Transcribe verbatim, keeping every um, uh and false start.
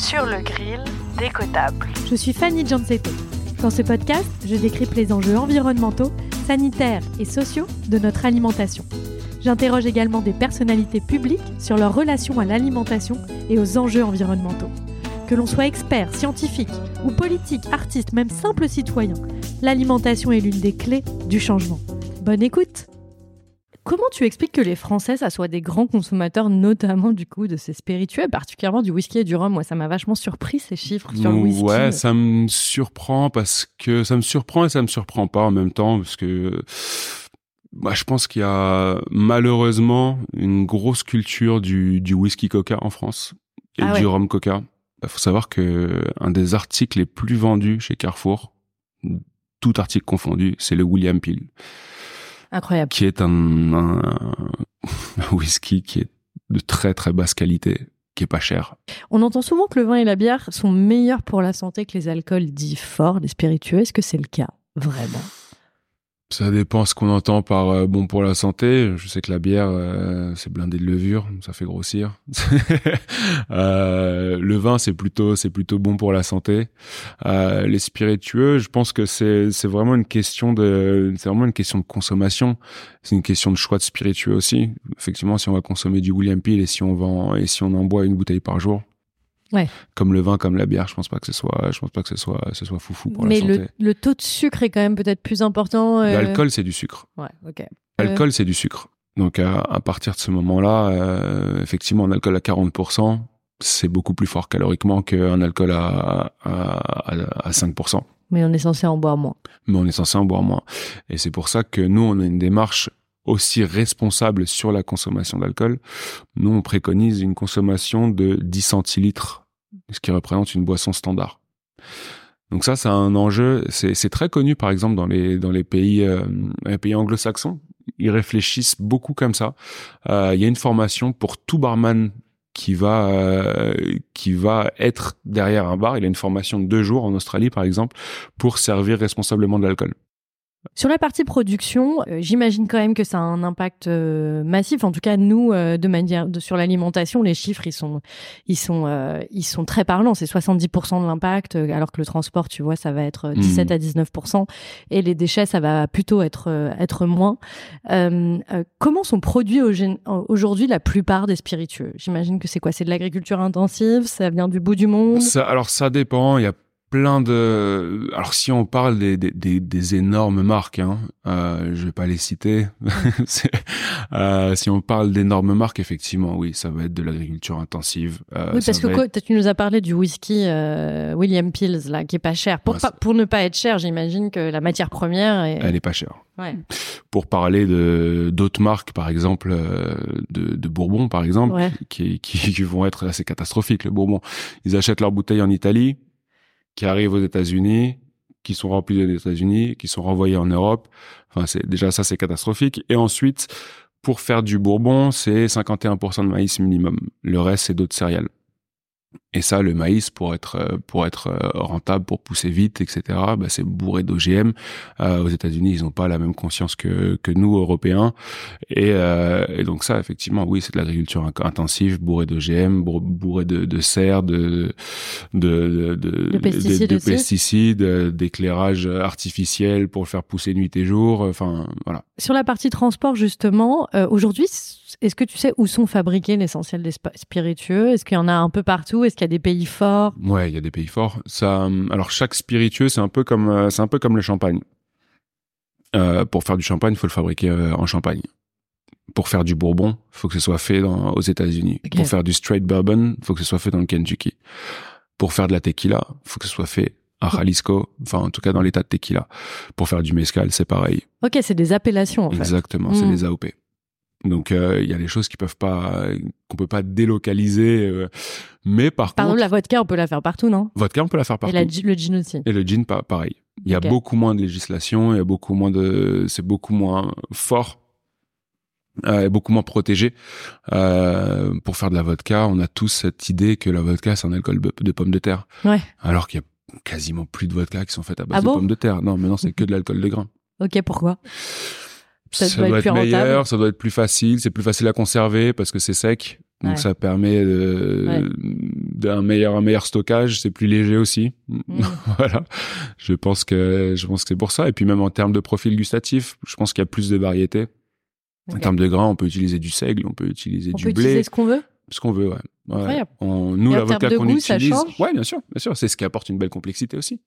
Sur le grill, décotable. Je suis Fanny Gianzetto. Dans ce podcast, je décrypte les enjeux environnementaux, sanitaires et sociaux de notre alimentation. J'interroge également des personnalités publiques sur leur relation à l'alimentation et aux enjeux environnementaux. Que l'on soit expert, scientifique ou politique, artiste, même simple citoyen, l'alimentation est l'une des clés du changement. Bonne écoute! Comment tu expliques que les Français, ça soit des grands consommateurs, notamment du coup de ces spiritueux, particulièrement du whisky et du rhum? Moi, ça m'a vachement surpris ces chiffres sur le whisky. Ouais, ça me surprend parce que ça me surprend et ça me surprend pas en même temps parce que bah, je pense qu'il y a malheureusement une grosse culture du, du whisky Coca en France et ah ouais. du rhum Coca. Il faut savoir que un des articles les plus vendus chez Carrefour, tout article confondu, c'est le William Peel. Incroyable. Qui est un, un, un whisky qui est de très très basse qualité, qui est pas cher. On entend souvent que le vin et la bière sont meilleurs pour la santé que les alcools dits forts, les spiritueux. Est-ce que c'est le cas, vraiment? Ça dépend ce qu'on entend par euh, bon pour la santé. Je sais que la bière, euh, c'est blindé de levure, ça fait grossir. euh, le vin, c'est plutôt, c'est plutôt bon pour la santé. Euh, les spiritueux, je pense que c'est, c'est vraiment une question de, c'est vraiment une question de consommation. C'est une question de choix de spiritueux aussi. Effectivement, si on va consommer du William Peel et si on vend et si on en boit une bouteille par jour. Ouais. Comme le vin, comme la bière, je pense pas que ce soit, je pense pas que ce soit, ce soit foufou pour Mais la santé. Mais le, le taux de sucre est quand même peut-être plus important. Euh... L'alcool, c'est du sucre. Ouais, ok. L'alcool, euh... c'est du sucre. Donc, à, à partir de ce moment-là, euh, effectivement, un alcool à quarante pour cent, c'est beaucoup plus fort caloriquement qu'un alcool à, à, à, à cinq pour cent. Mais on est censé en boire moins. Mais on est censé en boire moins. Et c'est pour ça que nous, on a une démarche aussi responsable sur la consommation d'alcool. Nous, on préconise une consommation de dix centilitres, ce qui représente une boisson standard. Donc ça, c'est un enjeu. C'est, c'est très connu, par exemple, dans les dans les pays euh, les pays anglo-saxons. Ils réfléchissent beaucoup comme ça. Euh, il y a une formation pour tout barman qui va euh, qui va être derrière un bar. Il a une formation de deux jours en Australie, par exemple, pour servir responsablement de l'alcool. Sur la partie production, euh, j'imagine quand même que ça a un impact euh, massif. En tout cas, nous, euh, de manière de, sur l'alimentation, les chiffres, ils sont, ils sont, euh, ils sont très parlants. C'est soixante-dix pour cent de l'impact, alors que le transport, tu vois, ça va être dix-sept mmh. à dix-neuf pour cent, et les déchets, ça va plutôt être euh, être moins. Euh, euh, comment sont produits au, aujourd'hui la plupart des spiritueux? J'imagine que c'est quoi? C'est de l'agriculture intensive? Ça vient du bout du monde? Ça, alors ça dépend. Il y a plein de... Alors, si on parle des, des, des, des énormes marques, hein, euh, je vais pas les citer. c'est, euh, si on parle d'énormes marques, effectivement, oui, ça va être de l'agriculture intensive. Euh, oui, parce que quoi, être... tu nous as parlé du whisky euh, William Peel, là, qui est pas cher. Pour, ouais, pas, pour ne pas être cher, j'imagine que la matière première est... Elle est pas chère. Ouais. Pour parler de d'autres marques, par exemple, euh, de, de Bourbon, par exemple, ouais. qui, qui, qui vont être assez catastrophiques, le Bourbon. Ils achètent leurs bouteilles en Italie, qui arrivent aux États-Unis, qui sont remplis aux États-Unis, qui sont renvoyés en Europe. Enfin, c'est déjà ça, c'est catastrophique. Et ensuite, pour faire du Bourbon, c'est cinquante et un pour cent de maïs minimum. Le reste, c'est d'autres céréales. Et ça, le maïs, pour être pour être rentable, pour pousser vite, et cetera, bah, c'est bourré d'O G M. Euh, aux États-Unis, ils n'ont pas la même conscience que que nous, Européens. Et, euh, et donc ça, effectivement, oui, c'est de l'agriculture intensive, bourré d'O G M, bourré de, de serre, de de de, de, de pesticides, de, de pesticides, d'éclairage artificiel pour le faire pousser nuit et jour. Enfin, voilà. Sur la partie transport, justement, euh, aujourd'hui, est-ce que tu sais où sont fabriqués l'essentiel des spiritueux? Est-ce qu'il y en a un peu partout? Est-ce qu'il y a des pays forts? Ouais, il y a des pays forts. Ça, alors chaque spiritueux, c'est un peu comme, c'est un peu comme le champagne. Euh, pour faire du champagne, il faut le fabriquer euh, en Champagne. Pour faire du bourbon, il faut que ce soit fait dans, aux États-Unis. Okay. Pour faire du straight bourbon, il faut que ce soit fait dans le Kentucky. Pour faire de la tequila, il faut que ce soit fait à Jalisco, enfin en tout cas dans l'état de tequila. Pour faire du mezcal, c'est pareil. Ok, c'est des appellations en fait. Exactement, mmh. c'est des A O P. Donc il euh, y a des choses qui peuvent pas, qu'on peut pas délocaliser, euh, mais par, par contre, exemple, la vodka, on peut la faire partout, non? Vodka, on peut la faire partout. Et la, le gin aussi. Et le gin, pas pareil. Il y a okay. beaucoup moins de législation, il y a beaucoup moins de, c'est beaucoup moins fort, euh, beaucoup moins protégé. Euh, pour faire de la vodka, on a tous cette idée que la vodka c'est un alcool de pommes de terre. Ouais. Alors qu'il y a quasiment plus de vodka qui sont faites à base ah de bon pommes de terre. Non, mais non, c'est que de l'alcool de grain. Ok, pourquoi? Ça, ça doit, doit être, être meilleur, ça doit être plus facile, c'est plus facile à conserver parce que c'est sec. Donc ouais. ça permet de, ouais. d'un meilleur, un meilleur stockage. C'est plus léger aussi. Mmh. Voilà. Je pense que, je pense que c'est pour ça. Et puis même en termes de profil gustatif, je pense qu'il y a plus de variété. Okay. En termes de grains, on peut utiliser du seigle, on peut utiliser on du peut blé. On peut utiliser ce qu'on veut. Ce qu'on veut, ouais. Incroyable. Ouais. On, nous, et la vodka qu'on goût, utilise, ça change ouais, bien sûr, bien sûr, c'est ce qui apporte une belle complexité aussi.